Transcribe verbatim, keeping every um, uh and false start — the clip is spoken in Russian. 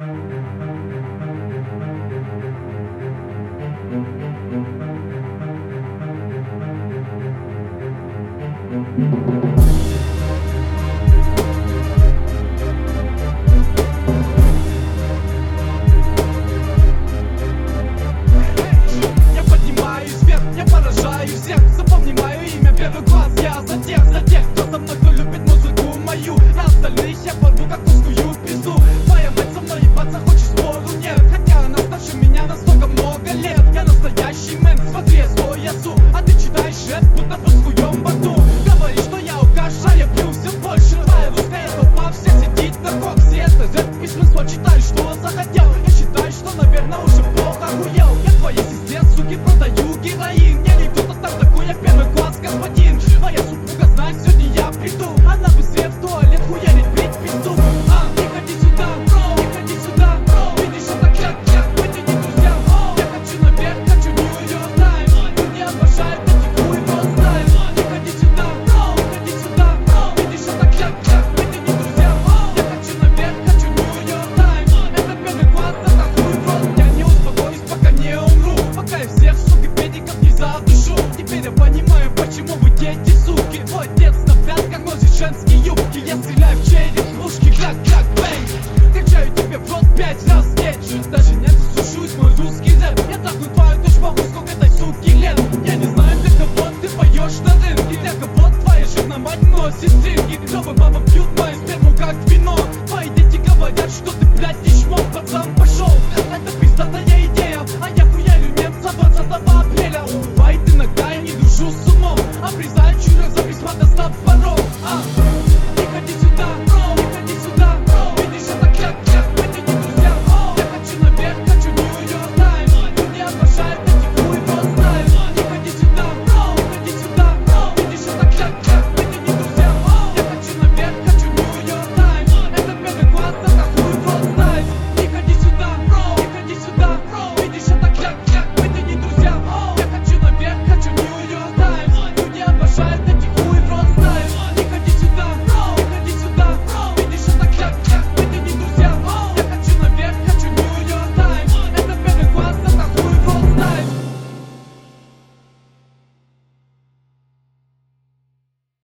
Я поднимаюсь вверх, я поражаю всех. Запомни мое имя, первый класс. Я за тех, за тех, кто со мной, кто любит музыку мою. На остальных я порву как пустую пизду. Твоя мать со мной ебаться хочет, спору нет. Хотя она старше меня на столько много лет. Я настоящий мэн, смотри, я свой ясу. А ты читаешь рэп, будто по своем борту. Говоришь, что я укаша, я пью все больше. Твоя русская толпа вся сидит на коксе. Это рэп и смысл, читай, что захотел. Я считаю, что, наверное, уже плохо охуел. Я твоей сестре, суки, продаю героин. Я не кто-то там такой, я первый класс, господин. Моя супруга знает, сегодня я приду. Она быстрее в туалет хуярить, бить пизду. А, не ходи сюда, не ходи сюда. Видишь, это чак-чак, мы не друзья. Я хочу наверх, хочу Нью-Йорк Таймс. Люди обожают эти хуево знаем. Не ходи сюда, не ходи сюда. Видишь, это чак-чак, мы не друзья. Я хочу наверх, хочу Нью-Йорк Таймс. Это первый класс, это хуево. Я не успокоюсь, пока не умру. Пока я всех, суки, педиков не задушу. Теперь я понимаю, почему вы дети, суки. Твой отец на пятках носит женские юбки. Я стреляю в череп, ушки, как-как, бэнг. Кричаю тебе в рот пять раз, нет, даже не